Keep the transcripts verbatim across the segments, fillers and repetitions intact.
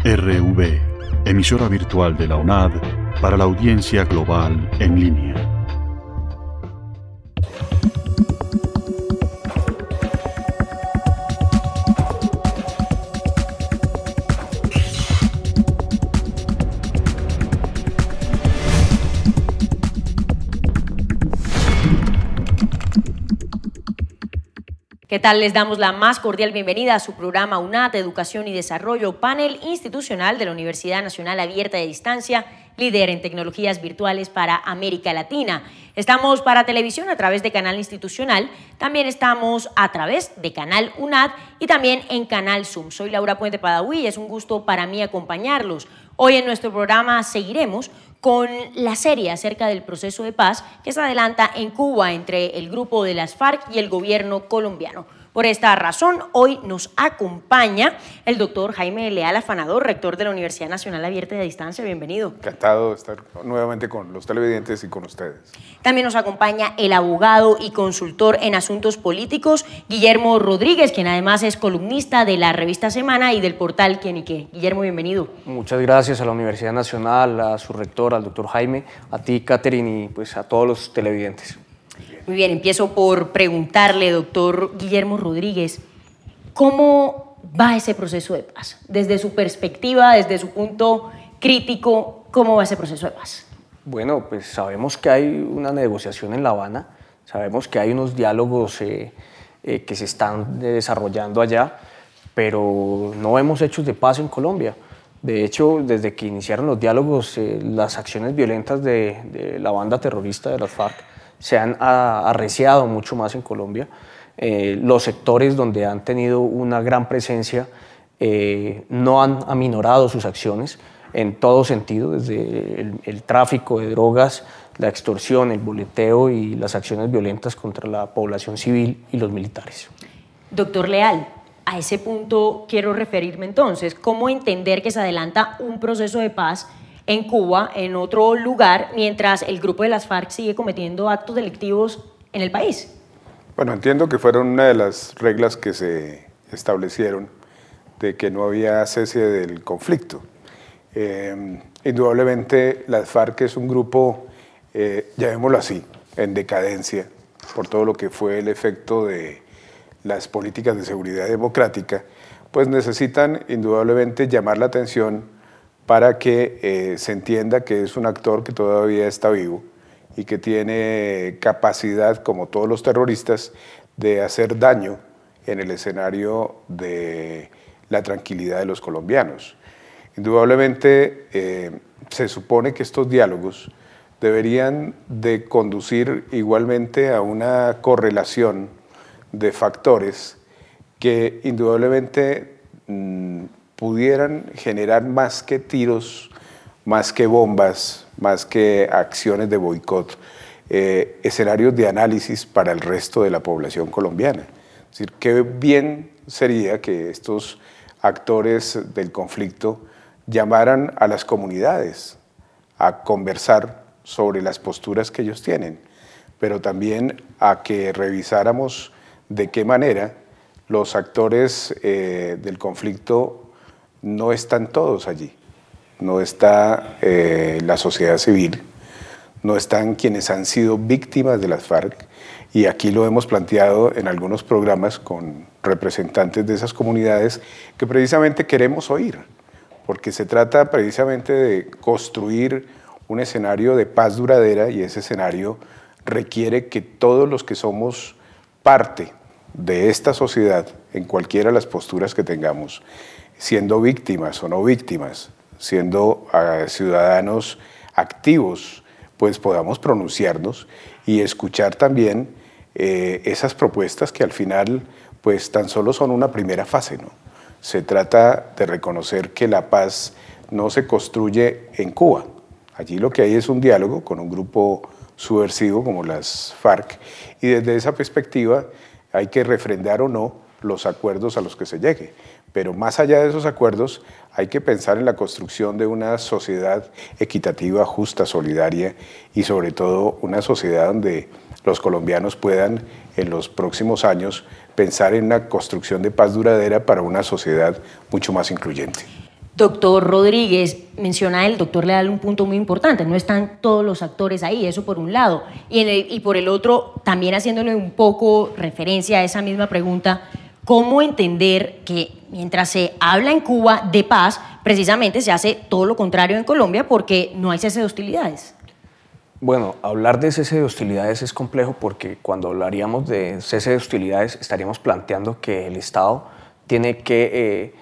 R V, emisora virtual de la UNAD para la audiencia global en línea. ¿Qué tal? Les damos la más cordial bienvenida a su programa UNAD, Educación y Desarrollo, panel institucional de la Universidad Nacional Abierta de Distancia, líder en tecnologías virtuales para América Latina. Estamos para televisión a través de Canal Institucional, también estamos a través de Canal UNAD y también en Canal Zoom. Soy Laura Puente Padaví y es un gusto para mí acompañarlos. Hoy en nuestro programa seguiremos con la serie acerca del proceso de paz que se adelanta en Cuba entre el grupo de las FARC y el gobierno colombiano. Por esta razón, hoy nos acompaña el doctor Jaime Leal Afanador, rector de la Universidad Nacional Abierta de Distancia. Bienvenido. Encantado de estar nuevamente con los televidentes y con ustedes. También nos acompaña el abogado y consultor en asuntos políticos, Guillermo Rodríguez, quien además es columnista de la revista Semana y del portal Quién y Qué. Guillermo, bienvenido. Muchas gracias a la Universidad Nacional, a su rector, al doctor Jaime, a ti, Catherine, y pues a todos los televidentes. Muy bien, empiezo por preguntarle, doctor Guillermo Rodríguez, ¿cómo va ese proceso de paz? Desde su perspectiva, desde su punto crítico, ¿cómo va ese proceso de paz? Bueno, pues sabemos que hay una negociación en La Habana, sabemos que hay unos diálogos eh, eh, que se están desarrollando allá, pero no vemos hechos de paz en Colombia. De hecho, desde que iniciaron los diálogos, eh, las acciones violentas de, de la banda terrorista de las FARC se han arreciado mucho más en Colombia. Eh, los sectores donde han tenido una gran presencia eh, no han aminorado sus acciones en todo sentido, desde el, el tráfico de drogas, la extorsión, el boleteo y las acciones violentas contra la población civil y los militares. Doctor Leal, a ese punto quiero referirme entonces. ¿Cómo entender que se adelanta un proceso de paz en Cuba, en otro lugar, mientras el grupo de las FARC sigue cometiendo actos delictivos en el país? Bueno, entiendo que fueron una de las reglas que se establecieron de que no había cese del conflicto. Eh, indudablemente las FARC es un grupo, eh, llamémoslo así, en decadencia, por todo lo que fue el efecto de las políticas de seguridad democrática, pues necesitan indudablemente llamar la atención para que eh, se entienda que es un actor que todavía está vivo y que tiene capacidad, como todos los terroristas, de hacer daño en el escenario de la tranquilidad de los colombianos. Indudablemente eh, se supone que estos diálogos deberían de conducir igualmente a una correlación de factores que indudablemente mmm, pudieran generar más que tiros, más que bombas, más que acciones de boicot, eh, escenarios de análisis para el resto de la población colombiana. Es decir, qué bien sería que estos actores del conflicto llamaran a las comunidades a conversar sobre las posturas que ellos tienen, pero también a que revisáramos de qué manera los actores eh, del conflicto no están todos allí, no está eh, la sociedad civil, no están quienes han sido víctimas de las FARC, y aquí lo hemos planteado en algunos programas con representantes de esas comunidades que precisamente queremos oír, porque se trata precisamente de construir un escenario de paz duradera, y ese escenario requiere que todos los que somos parte de esta sociedad, en cualquiera de las posturas que tengamos, siendo víctimas o no víctimas, siendo uh, ciudadanos activos, pues podamos pronunciarnos y escuchar también eh, esas propuestas que al final pues tan solo son una primera fase, ¿no? Se trata de reconocer que la paz no se construye en Cuba. Allí lo que hay es un diálogo con un grupo subversivo como las FARC, y desde esa perspectiva hay que refrendar o no los acuerdos a los que se llegue. Pero más allá de esos acuerdos, hay que pensar en la construcción de una sociedad equitativa, justa, solidaria, y sobre todo una sociedad donde los colombianos puedan en los próximos años pensar en una construcción de paz duradera para una sociedad mucho más incluyente. Doctor Rodríguez, menciona el doctor Leal un punto muy importante, no están todos los actores ahí, eso por un lado, y, en el, y por el otro, también haciéndole un poco referencia a esa misma pregunta, ¿cómo entender que mientras se habla en Cuba de paz, precisamente se hace todo lo contrario en Colombia porque no hay cese de hostilidades? Bueno, hablar de cese de hostilidades es complejo porque cuando hablaríamos de cese de hostilidades estaríamos planteando que el Estado tiene que eh,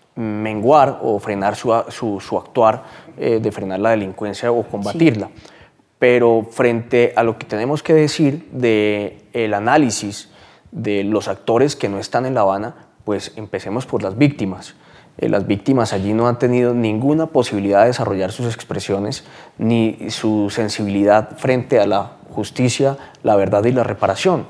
menguar o frenar su, su, su actuar eh, de frenar la delincuencia o combatirla. Sí. Pero frente a lo que tenemos que decir del análisis de los actores que no están en La Habana, pues empecemos por las víctimas. Eh, las víctimas allí no han tenido ninguna posibilidad de desarrollar sus expresiones ni su sensibilidad frente a la justicia, la verdad y la reparación.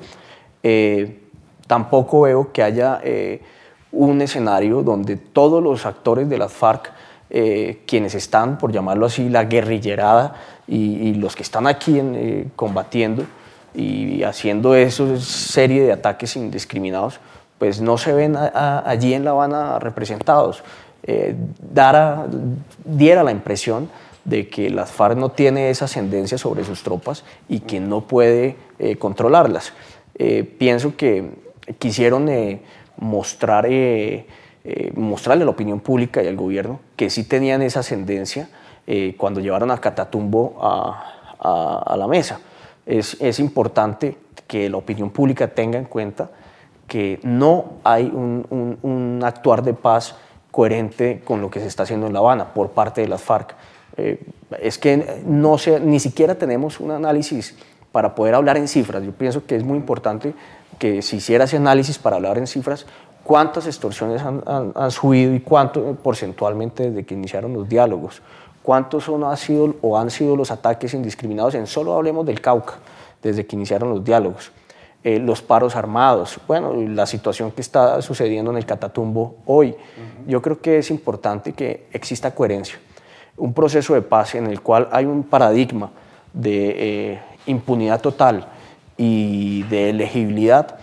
Eh, tampoco veo que haya eh, un escenario donde todos los actores de las FARC, eh, quienes están, por llamarlo así, la guerrillerada y, y los que están aquí en, eh, combatiendo y haciendo esa serie de ataques indiscriminados, pues no se ven a, a, allí en La Habana representados. Eh, dara, diera la impresión de que las FARC no tiene esa ascendencia sobre sus tropas y que no puede eh, controlarlas. Eh, pienso que quisieron eh, mostrar, eh, eh, mostrarle a la opinión pública y al gobierno que sí tenían esa ascendencia eh, cuando llevaron a Catatumbo a, a, a la mesa. Es, es importante que la opinión pública tenga en cuenta que no hay un, un, un actuar de paz coherente con lo que se está haciendo en La Habana por parte de las FARC. Eh, es que no se, ni siquiera tenemos un análisis para poder hablar en cifras. Yo pienso que es muy importante que se hiciera ese análisis para hablar en cifras, cuántas extorsiones han, han, han subido y cuánto porcentualmente desde que iniciaron los diálogos, cuántos son, ha sido, o han sido los ataques indiscriminados en solo hablemos del Cauca, desde que iniciaron los diálogos, eh, los paros armados, bueno, la situación que está sucediendo en el Catatumbo hoy. Uh-huh. Yo creo que es importante que exista coherencia, un proceso de paz en el cual hay un paradigma de eh, impunidad total y de elegibilidad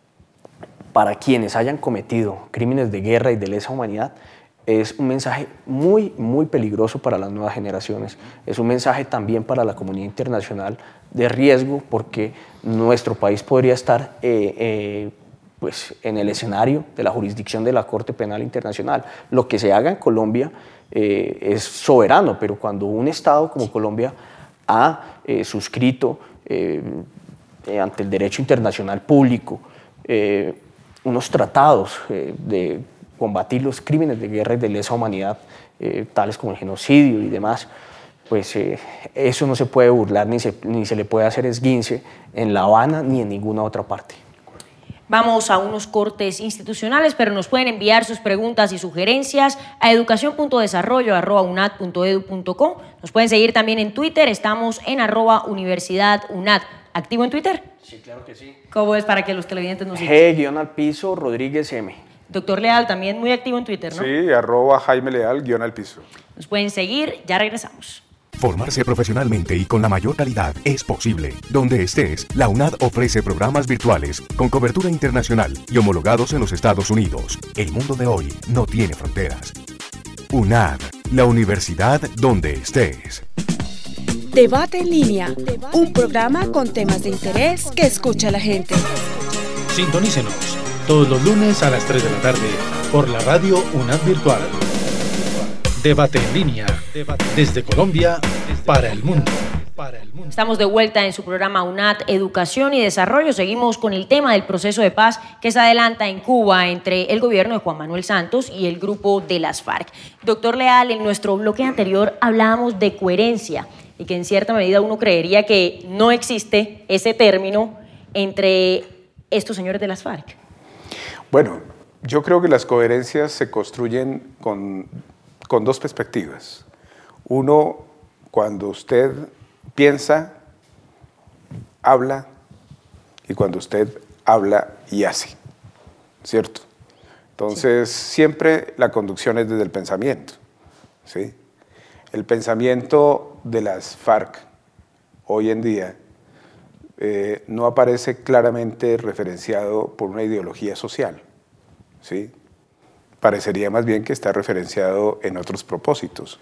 para quienes hayan cometido crímenes de guerra y de lesa humanidad. Es un mensaje muy, muy peligroso para las nuevas generaciones. Es un mensaje también para la comunidad internacional de riesgo, porque nuestro país podría estar eh, eh, pues, en el escenario de la jurisdicción de la Corte Penal Internacional. Lo que se haga en Colombia eh, es soberano, pero cuando un Estado como Colombia ha eh, suscrito eh, eh, ante el derecho internacional público eh, unos tratados eh, de combatir los crímenes de guerra y de lesa humanidad, eh, tales como el genocidio y demás, pues eh, eso no se puede burlar ni se, ni se le puede hacer esguince en La Habana ni en ninguna otra parte. Vamos a unos cortes institucionales, pero nos pueden enviar sus preguntas y sugerencias a educación punto desarrollo arroba unad punto edu punto co. Nos pueden seguir también en Twitter, estamos en arroba universidad unad. ¿Activo en Twitter? Sí, claro que sí. ¿Cómo es para que los televidentes nos sigan? G guión al piso Rodríguez M. Doctor Leal, también muy activo en Twitter, ¿no? Sí, arroba Jaime Leal, guión al piso. Nos pueden seguir, ya regresamos. Formarse profesionalmente y con la mayor calidad es posible. Donde estés, la UNAD ofrece programas virtuales con cobertura internacional y homologados en los Estados Unidos. El mundo de hoy no tiene fronteras. UNAD, la universidad donde estés. Debate en línea, un programa con temas de interés que escucha la gente. Sintonícenos todos los lunes a las tres de la tarde por la radio UNAD Virtual. Debate en línea, desde Colombia para el mundo. Estamos de vuelta en su programa UNAD Educación y Desarrollo. Seguimos con el tema del proceso de paz que se adelanta en Cuba entre el gobierno de Juan Manuel Santos y el grupo de las FARC. Doctor Leal, en nuestro bloque anterior hablábamos de coherencia y que en cierta medida uno creería que no existe ese término entre estos señores de las FARC. Bueno, yo creo que las coherencias se construyen con, con dos perspectivas. Uno, cuando usted piensa, habla, y cuando usted habla y hace, ¿cierto? Entonces, sí. Siempre la conducción es desde el pensamiento, ¿sí? El pensamiento de las FARC hoy en día eh, no aparece claramente referenciado por una ideología social, ¿sí? parecería más bien que está referenciado en otros propósitos.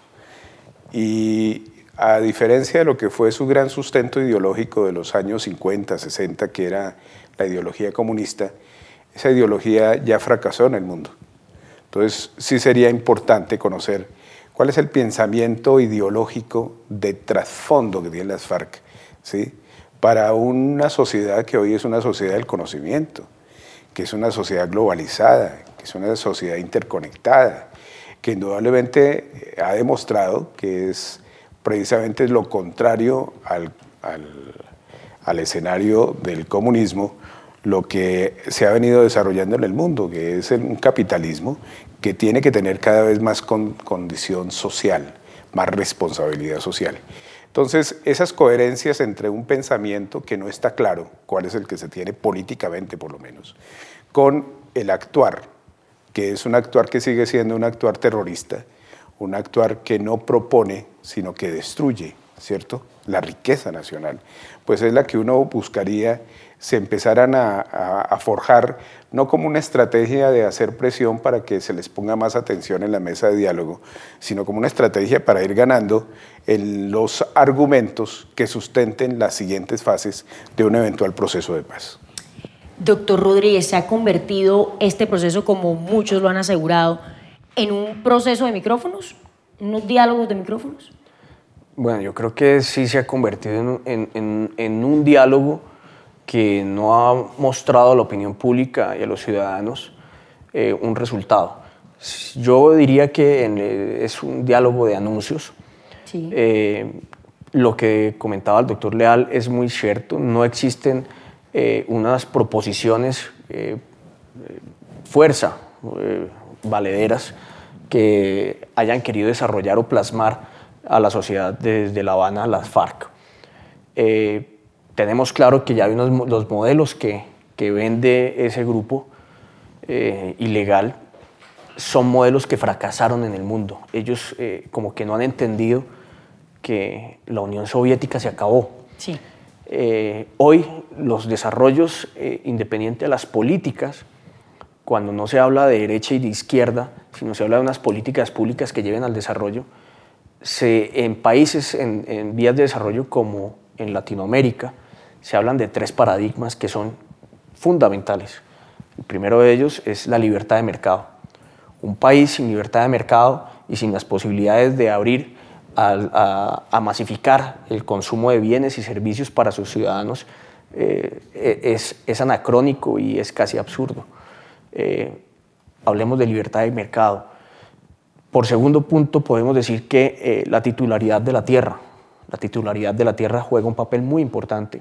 Y a diferencia de lo que fue su gran sustento ideológico de los años cincuenta, sesenta, que era la ideología comunista, esa ideología ya fracasó en el mundo. Entonces sí sería importante conocer cuál es el pensamiento ideológico de trasfondo que tienen las FARC, ¿sí? Para una sociedad que hoy es una sociedad del conocimiento, que es una sociedad globalizada, que es una sociedad interconectada, que indudablemente ha demostrado que es precisamente lo contrario al, al, al escenario del comunismo, lo que se ha venido desarrollando en el mundo, que es un capitalismo que tiene que tener cada vez más con, condición social, más responsabilidad social. Entonces, esas coherencias entre un pensamiento que no está claro, cuál es el que se tiene políticamente por lo menos, con el actuar, que es un actuar que sigue siendo un actuar terrorista, un actuar que no propone, sino que destruye, ¿cierto?, la riqueza nacional, pues es la que uno buscaría se empezaran a, a, a forjar, no como una estrategia de hacer presión para que se les ponga más atención en la mesa de diálogo, sino como una estrategia para ir ganando en los argumentos que sustenten las siguientes fases de un eventual proceso de paz. Doctor Rodríguez, ¿se ha convertido este proceso, como muchos lo han asegurado, en un proceso de micrófonos? ¿Unos diálogos de micrófonos? Bueno, yo creo que sí se ha convertido en, en, en, en un diálogo que no ha mostrado a la opinión pública y a los ciudadanos eh, un resultado. Yo diría que en, eh, es un diálogo de anuncios. Sí. Eh, lo que comentaba el doctor Leal es muy cierto, no existen eh, unas proposiciones eh, fuerza, eh, valederas, que hayan querido desarrollar o plasmar a la sociedad desde La Habana, las FARC. Eh, Tenemos claro que ya hay unos los modelos que, que vende ese grupo eh, ilegal, son modelos que fracasaron en el mundo. Ellos eh, como que no han entendido que la Unión Soviética se acabó. Sí. Eh, hoy los desarrollos, eh, independiente de las políticas, cuando no se habla de derecha y de izquierda, sino se habla de unas políticas públicas que lleven al desarrollo, se, en países en, en vías de desarrollo como en Latinoamérica, se hablan de tres paradigmas que son fundamentales. El primero de ellos es la libertad de mercado. Un país sin libertad de mercado y sin las posibilidades de abrir a, a, a masificar el consumo de bienes y servicios para sus ciudadanos eh, es, es anacrónico y es casi absurdo. Eh, hablemos de libertad de mercado. Por segundo punto, podemos decir que eh, la titularidad de la tierra. La titularidad de la tierra juega un papel muy importante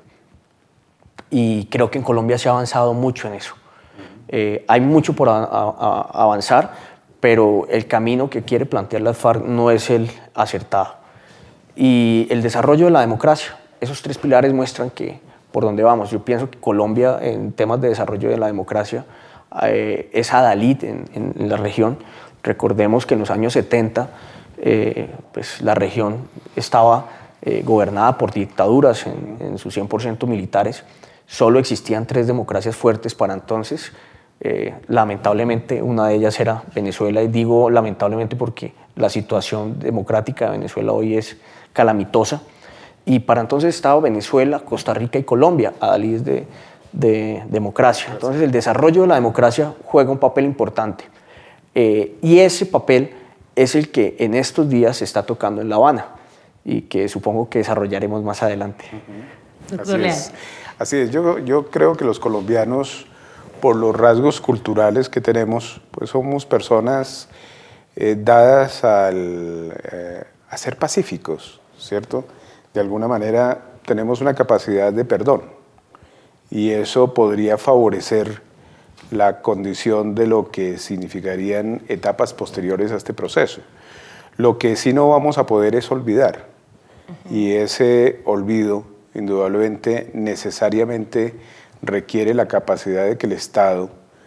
y creo que en Colombia se ha avanzado mucho en eso. Eh, hay mucho por a, a, a avanzar, pero el camino que quiere plantear las FARC no es el acertado. Y el desarrollo de la democracia, esos tres pilares muestran que por dónde vamos. Yo pienso que Colombia en temas de desarrollo de la democracia eh, es adalid en, en, en la región. Recordemos que en los años setenta eh, pues la región estaba eh, gobernada por dictaduras en, en sus cien por ciento militares. Solo existían tres democracias fuertes para entonces. Eh, lamentablemente una de ellas era Venezuela, y digo lamentablemente porque la situación democrática de Venezuela hoy es calamitosa, y para entonces estaba Venezuela, Costa Rica y Colombia, adalides de, de democracia. Entonces el desarrollo de la democracia juega un papel importante, eh, y ese papel es el que en estos días se está tocando en La Habana y que supongo que desarrollaremos más adelante. Uh-huh. Así es, así es. Yo, yo creo que los colombianos, por los rasgos culturales que tenemos, pues somos personas eh, dadas al, eh, a ser pacíficos, ¿cierto? De alguna manera tenemos una capacidad de perdón y eso podría favorecer la condición de lo que significarían etapas posteriores a este proceso. Lo que sí no vamos a poder es olvidar, uh-huh. y ese olvido indudablemente necesariamente requiere la capacidad de que el Estado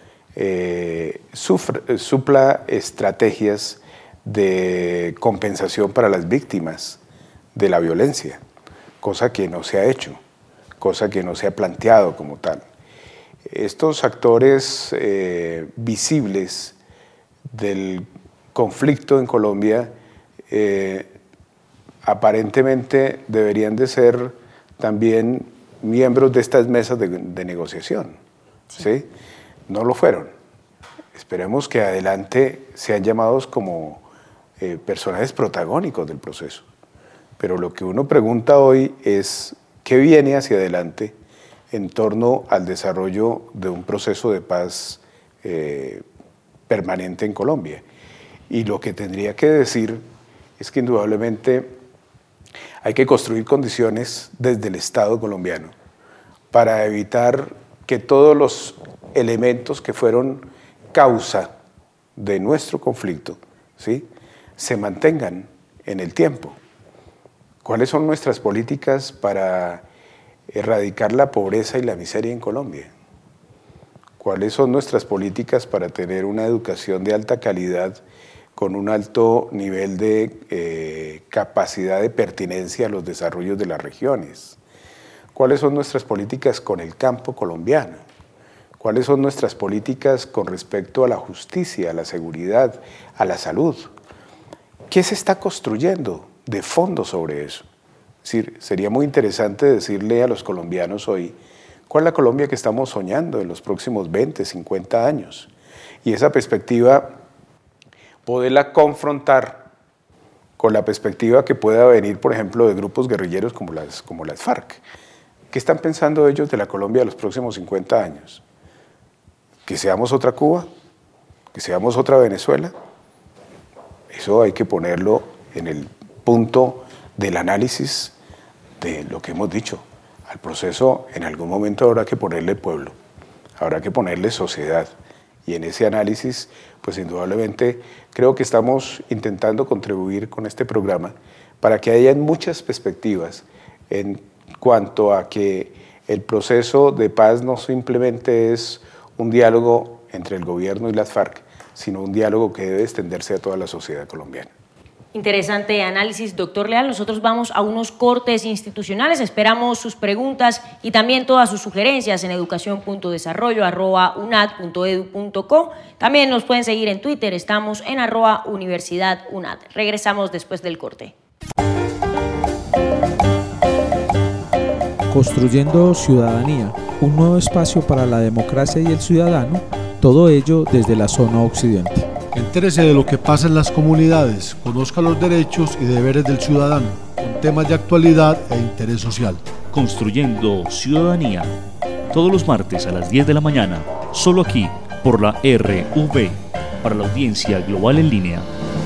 eh, sufra, supla estrategias de compensación para las víctimas de la violencia, cosa que no se ha hecho, cosa que no se ha planteado como tal. Estos actores eh, visibles del conflicto en Colombia eh, aparentemente deberían de ser también miembros de estas mesas de, de negociación, sí. ¿sí? No lo fueron. Esperemos que adelante sean llamados como eh, personajes protagónicos del proceso. Pero lo que uno pregunta hoy es qué viene hacia adelante en torno al desarrollo de un proceso de paz eh, permanente en Colombia. Y lo que tendría que decir es que indudablemente hay que construir condiciones desde el Estado colombiano para evitar que todos los elementos que fueron causa de nuestro conflicto, ¿sí?, se mantengan en el tiempo. ¿Cuáles son nuestras políticas para erradicar la pobreza y la miseria en Colombia? ¿Cuáles son nuestras políticas para tener una educación de alta calidad con un alto nivel de eh, capacidad de pertinencia a los desarrollos de las regiones? ¿Cuáles son nuestras políticas con el campo colombiano? ¿Cuáles son nuestras políticas con respecto a la justicia, a la seguridad, a la salud? ¿Qué se está construyendo de fondo sobre eso? Es decir, sería muy interesante decirle a los colombianos hoy cuál es la Colombia que estamos soñando en los próximos veinte, cincuenta años. Y esa perspectiva, poderla confrontar con la perspectiva que pueda venir, por ejemplo, de grupos guerrilleros como las, como las FARC. ¿Qué están pensando ellos de la Colombia de los próximos cincuenta años? ¿Que seamos otra Cuba? ¿Que seamos otra Venezuela? Eso hay que ponerlo en el punto del análisis de lo que hemos dicho. Al proceso en algún momento habrá que ponerle pueblo, habrá que ponerle sociedad. Y en ese análisis, pues indudablemente creo que estamos intentando contribuir con este programa para que haya muchas perspectivas en cuanto a que el proceso de paz no simplemente es un diálogo entre el gobierno y las FARC, sino un diálogo que debe extenderse a toda la sociedad colombiana. Interesante análisis, doctor Leal. Nosotros vamos a unos cortes institucionales, esperamos sus preguntas y también todas sus sugerencias en educación punto desarrollo arroba unad punto edu punto co. También nos pueden seguir en Twitter, estamos en arroba universidad unad. Regresamos después del corte. Construyendo ciudadanía, un nuevo espacio para la democracia y el ciudadano, todo ello desde la zona occidente. Entérese de lo que pasa en las comunidades, conozca los derechos y deberes del ciudadano, con temas de actualidad e interés social. Construyendo ciudadanía, todos los martes a las diez de la mañana, solo aquí, por la R V, para la audiencia global en línea.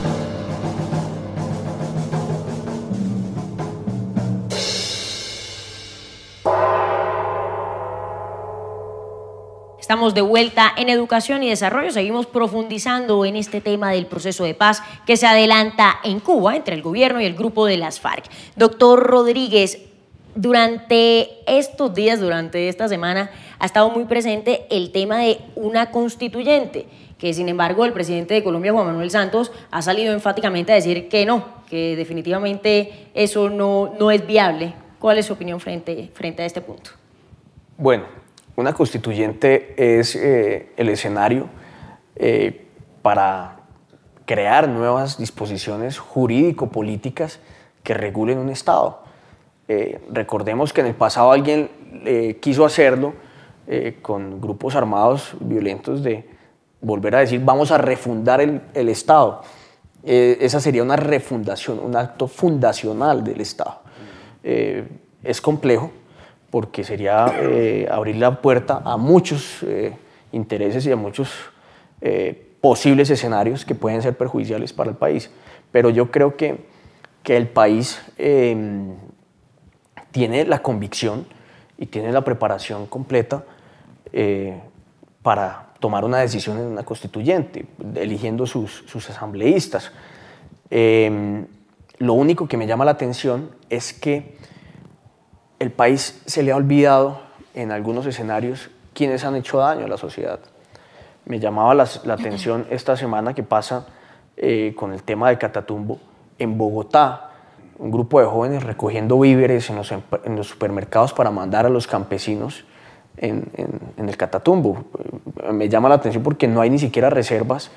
Estamos de vuelta en Educación y Desarrollo, seguimos profundizando en este tema del proceso de paz que se adelanta en Cuba entre el gobierno y el grupo de las FARC. Doctor Rodríguez, durante estos días, durante esta semana, ha estado muy presente el tema de una constituyente, que sin embargo el presidente de Colombia, Juan Manuel Santos, ha salido enfáticamente a decir que no, que definitivamente eso no, no es viable. ¿Cuál es su opinión frente, frente a este punto? Bueno, una constituyente es eh, el escenario eh, para crear nuevas disposiciones jurídico-políticas que regulen un Estado. Eh, recordemos que en el pasado alguien eh, quiso hacerlo eh, con grupos armados violentos de volver a decir vamos a refundar el, el Estado. Eh, esa sería una refundación, un acto fundacional del Estado. Eh, es complejo, porque sería eh, abrir la puerta a muchos eh, intereses y a muchos eh, posibles escenarios que pueden ser perjudiciales para el país. Pero yo creo que, que el país eh, tiene la convicción y tiene la preparación completa eh, para tomar una decisión en una constituyente, eligiendo sus, sus asambleístas. Eh, lo único que me llama la atención es que el país se le ha olvidado en algunos escenarios quiénes han hecho daño a la sociedad. Me llamaba la, la atención esta semana que pasa eh, con el tema de Catatumbo. En Bogotá, un grupo de jóvenes recogiendo víveres en los, en los supermercados para mandar a los campesinos en, en, en el Catatumbo. Me llama la atención porque no hay ni siquiera reservas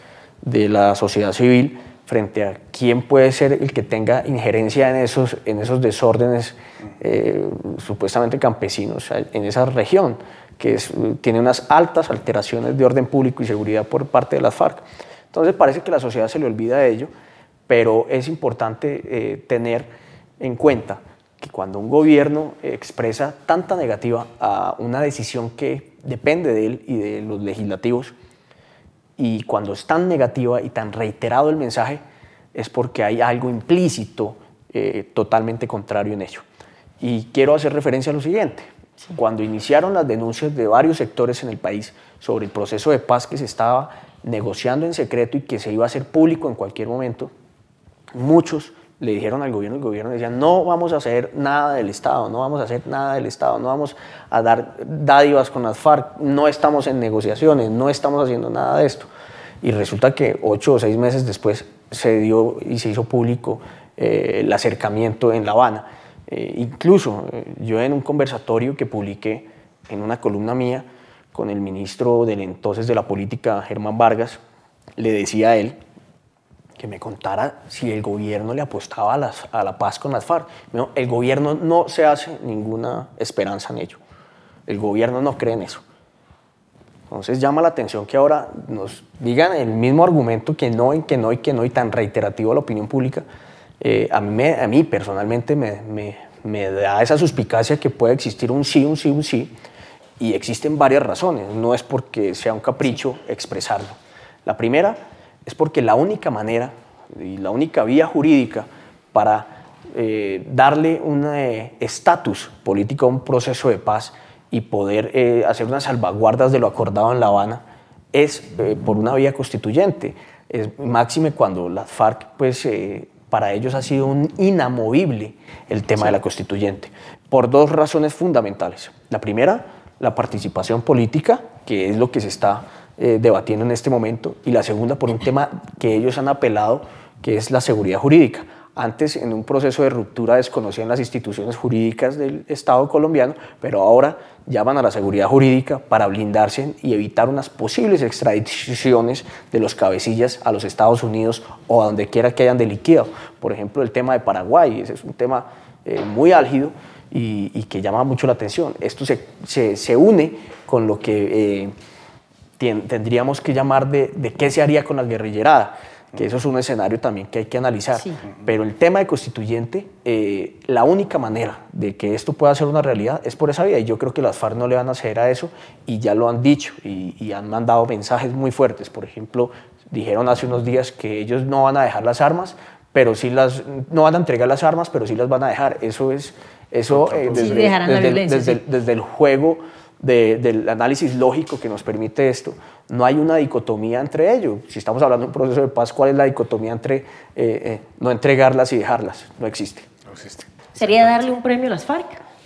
de la sociedad civil frente a quién puede ser el que tenga injerencia en esos, en esos desórdenes eh, supuestamente campesinos en esa región, que es, tiene unas altas alteraciones de orden público y seguridad por parte de las FARC. Entonces parece que la sociedad se le olvida de ello, pero es importante eh, tener en cuenta que cuando un gobierno expresa tanta negativa a una decisión que depende de él y de los legislativos, y cuando es tan negativa y tan reiterado el mensaje, es porque hay algo implícito eh, totalmente contrario en ello. Y quiero hacer referencia a lo siguiente. Sí. Cuando iniciaron las denuncias de varios sectores en el país sobre el proceso de paz que se estaba negociando en secreto y que se iba a hacer público en cualquier momento, muchos le dijeron al gobierno, el gobierno decía, no vamos a hacer nada del Estado, no vamos a hacer nada del Estado, no vamos a dar dádivas con las FARC, no estamos en negociaciones, no estamos haciendo nada de esto. Y resulta que ocho o seis meses después se dio y se hizo público eh, el acercamiento en La Habana. Eh, incluso eh, yo en un conversatorio que publiqué en una columna mía con el ministro del entonces de la política, Germán Vargas, le decía a él que me contara si el gobierno le apostaba a, las, a la paz con las FARC. No, el gobierno no se hace ninguna esperanza en ello. El gobierno no cree en eso. Entonces llama la atención que ahora nos digan el mismo argumento que no, y que no, y que no, y tan reiterativo a la opinión pública. Eh, a, mí me, a mí personalmente me, me, me da esa suspicacia que puede existir un sí, un sí, un sí, y existen varias razones. No es porque sea un capricho expresarlo. La primera es porque la única manera y la única vía jurídica para eh, darle un estatus eh, político a un proceso de paz y poder eh, hacer unas salvaguardas de lo acordado en La Habana es eh, por una vía constituyente. Es máxime cuando las FARC, pues eh, para ellos ha sido un inamovible el tema sí. de la constituyente, por dos razones fundamentales. La primera, la participación política, que es lo que se está Eh, debatiendo en este momento, y la segunda por un tema que ellos han apelado, que es la seguridad jurídica. Antes, en un proceso de ruptura, desconocían las instituciones jurídicas del Estado colombiano, pero ahora llaman a la seguridad jurídica para blindarse y evitar unas posibles extradiciones de los cabecillas a los Estados Unidos o a donde quiera que hayan deliqueado. Por ejemplo, el tema de Paraguay, ese es un tema eh, muy álgido y, y que llama mucho la atención. Esto se, se, se une con lo que eh, tendríamos que llamar de, de qué se haría con la guerrillerada, que eso es un escenario también que hay que analizar. Sí. Pero el tema de constituyente, eh, la única manera de que esto pueda ser una realidad es por esa vía, y yo creo que las FARC no le van a ceder a eso, y ya lo han dicho, y, y han mandado mensajes muy fuertes. Por ejemplo, dijeron hace unos días que ellos no van a dejar las armas, pero sí las, no van a entregar las armas, pero sí las van a dejar. Eso es, eso eh, desde, sí, dejarán desde, la violencia, desde, sí. desde el juego De, del análisis lógico que nos permite esto, no hay una dicotomía entre ellos. Si estamos hablando de un proceso de paz, ¿cuál es la dicotomía entre eh, eh, no entregarlas y dejarlas? No existe. No existe. ¿Sería darle un premio a las FARC?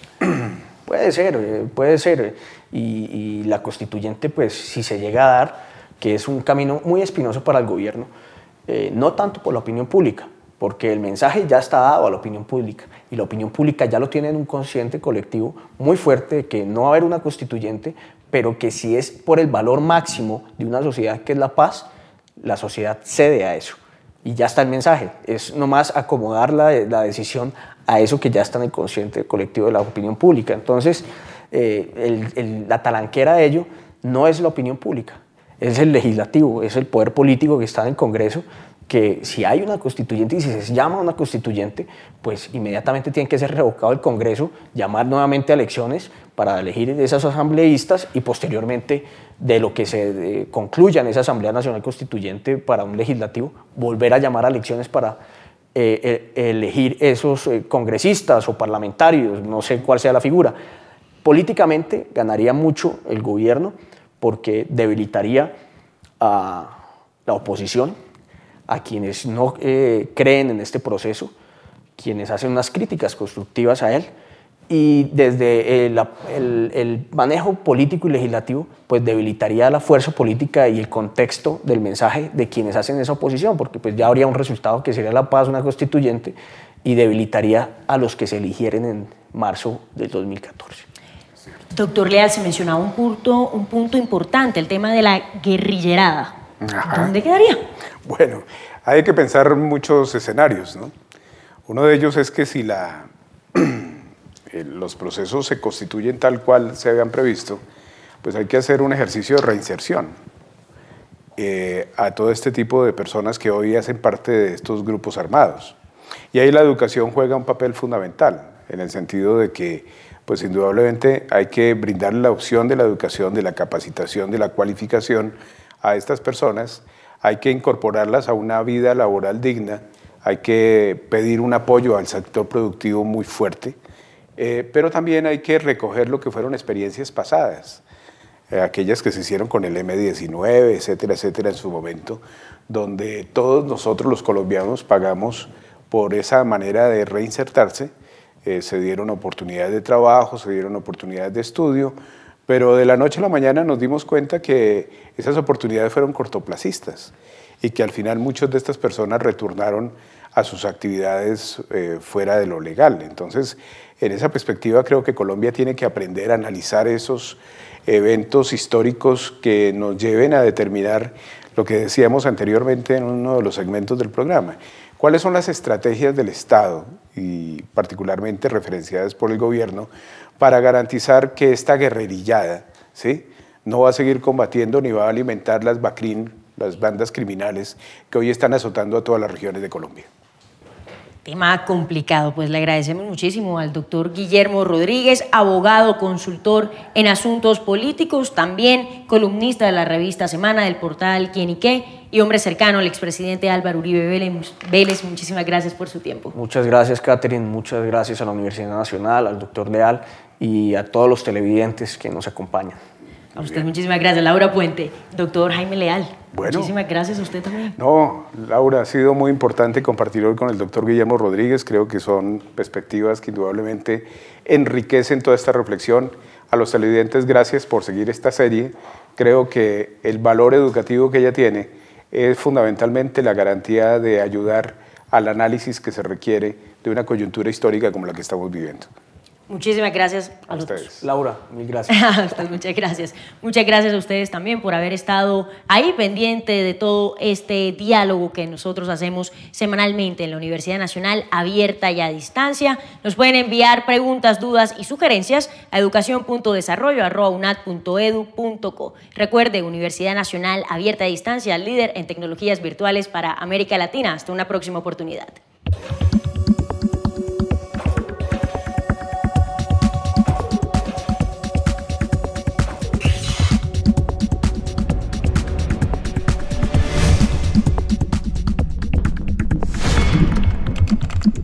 Puede ser, puede ser. Y, y la constituyente, pues, si se llega a dar, que es un camino muy espinoso para el gobierno, eh, no tanto por la opinión pública, porque el mensaje ya está dado a la opinión pública, y la opinión pública ya lo tiene en un consciente colectivo muy fuerte de que no va a haber una constituyente, pero que si es por el valor máximo de una sociedad que es la paz, la sociedad cede a eso. Y ya está el mensaje, es nomás acomodar la, la decisión a eso que ya está en el consciente colectivo de la opinión pública. Entonces, eh, el, el, la talanquera de ello no es la opinión pública, es el legislativo, es el poder político que está en el Congreso, que si hay una constituyente y si se llama una constituyente, pues inmediatamente tiene que ser revocado el Congreso, llamar nuevamente a elecciones para elegir esos asambleístas y posteriormente de lo que se eh, concluya en esa Asamblea Nacional Constituyente para un legislativo, volver a llamar a elecciones para eh, eh, elegir esos eh, congresistas o parlamentarios, no sé cuál sea la figura. Políticamente ganaría mucho el gobierno porque debilitaría a la oposición, a quienes no eh, creen en este proceso, quienes hacen unas críticas constructivas a él, y desde el, el, el manejo político y legislativo, pues debilitaría la fuerza política y el contexto del mensaje de quienes hacen esa oposición, porque pues ya habría un resultado que sería la paz, una constituyente, y debilitaría a los que se eligieren en marzo del dos mil catorce. Doctor Leal, se mencionaba un punto, un punto importante, el tema de la guerrillerada. Ajá. ¿Dónde quedaría? Bueno, hay que pensar muchos escenarios, ¿no? Uno de ellos es que si la, los procesos se constituyen tal cual se habían previsto, pues hay que hacer un ejercicio de reinserción eh, a todo este tipo de personas que hoy hacen parte de estos grupos armados. Y ahí la educación juega un papel fundamental, en el sentido de que, pues indudablemente hay que brindar la opción de la educación, de la capacitación, de la cualificación a estas personas, hay que incorporarlas a una vida laboral digna, hay que pedir un apoyo al sector productivo muy fuerte, eh, pero también hay que recoger lo que fueron experiencias pasadas, eh, aquellas que se hicieron con el eme diecinueve, etcétera, etcétera, en su momento, donde todos nosotros los colombianos pagamos por esa manera de reinsertarse. Eh, se dieron oportunidades de trabajo, se dieron oportunidades de estudio, pero de la noche a la mañana nos dimos cuenta que esas oportunidades fueron cortoplacistas y que al final muchas de estas personas retornaron a sus actividades eh, fuera de lo legal. Entonces, en esa perspectiva creo que Colombia tiene que aprender a analizar esos eventos históricos que nos lleven a determinar lo que decíamos anteriormente en uno de los segmentos del programa. ¿Cuáles son las estrategias del Estado, y particularmente referenciadas por el gobierno, para garantizar que esta guerrerillada, ¿sí?, no va a seguir combatiendo ni va a alimentar las BACRIM, las bandas criminales que hoy están azotando a todas las regiones de Colombia? Tema complicado, pues le agradecemos muchísimo al doctor Guillermo Rodríguez, abogado, consultor en asuntos políticos, también columnista de la revista Semana, del portal Quién y Qué, y hombre cercano al expresidente Álvaro Uribe Vélez. Muchísimas gracias por su tiempo. Muchas gracias, Catherine, muchas gracias a la Universidad Nacional, al doctor Leal y a todos los televidentes que nos acompañan. A usted muchísimas gracias, Laura Puente. Doctor Jaime Leal, bueno, muchísimas gracias a usted también. No, Laura, ha sido muy importante compartir hoy con el doctor Guillermo Rodríguez. Creo que son perspectivas que indudablemente enriquecen toda esta reflexión. A los televidentes, gracias por seguir esta serie. Creo que el valor educativo que ella tiene es fundamentalmente la garantía de ayudar al análisis que se requiere de una coyuntura histórica como la que estamos viviendo. Muchísimas gracias a, a los ustedes. Dos. Laura, mil gracias. A usted, muchas gracias. Muchas gracias a ustedes también por haber estado ahí pendiente de todo este diálogo que nosotros hacemos semanalmente en la Universidad Nacional, abierta y a distancia. Nos pueden enviar preguntas, dudas y sugerencias a educación punto desarrollo arroba unad punto edu punto co. Recuerde, Universidad Nacional, abierta a distancia, líder en tecnologías virtuales para América Latina. Hasta una próxima oportunidad.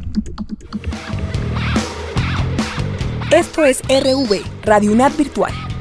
Esto es R V, Radio UNAD Virtual.